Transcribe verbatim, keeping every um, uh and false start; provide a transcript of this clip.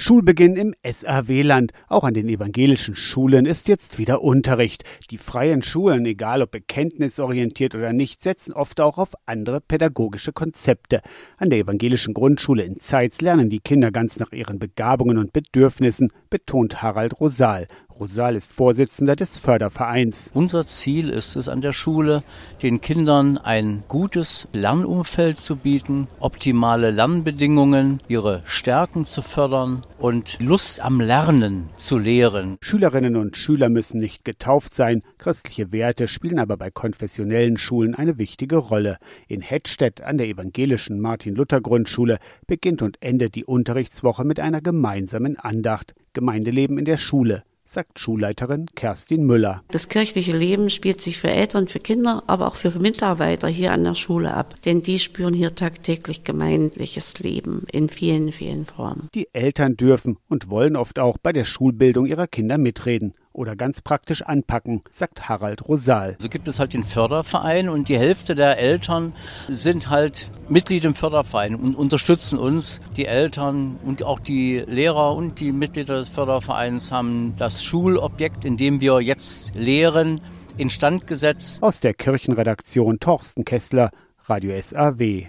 Schulbeginn im S A W-Land. Auch an den evangelischen Schulen ist jetzt wieder Unterricht. Die freien Schulen, egal ob bekenntnisorientiert oder nicht, setzen oft auch auf andere pädagogische Konzepte. An der evangelischen Grundschule in Zeitz lernen die Kinder ganz nach ihren Begabungen und Bedürfnissen, betont Harald Rosal. Rosal ist Vorsitzender des Fördervereins. Unser Ziel ist es an der Schule, den Kindern ein gutes Lernumfeld zu bieten, optimale Lernbedingungen, ihre Stärken zu fördern und Lust am Lernen zu lehren. Schülerinnen und Schüler müssen nicht getauft sein. Christliche Werte spielen aber bei konfessionellen Schulen eine wichtige Rolle. In Hettstedt an der evangelischen Martin-Luther-Grundschule beginnt und endet die Unterrichtswoche mit einer gemeinsamen Andacht. Gemeindeleben in der Schule, sagt Schulleiterin Kerstin Müller. Das kirchliche Leben spielt sich für Eltern, für Kinder, aber auch für Mitarbeiter hier an der Schule ab. Denn die spüren hier tagtäglich gemeindliches Leben in vielen, vielen Formen. Die Eltern dürfen und wollen oft auch bei der Schulbildung ihrer Kinder mitreden oder ganz praktisch anpacken, sagt Harald Rosal. So gibt es halt den Förderverein und die Hälfte der Eltern sind halt Mitglied im Förderverein und unterstützen uns. Die Eltern und auch die Lehrer und die Mitglieder des Fördervereins haben das Schulobjekt, in dem wir jetzt lehren, instand gesetzt. Aus der Kirchenredaktion Torsten Kessler, Radio S A W.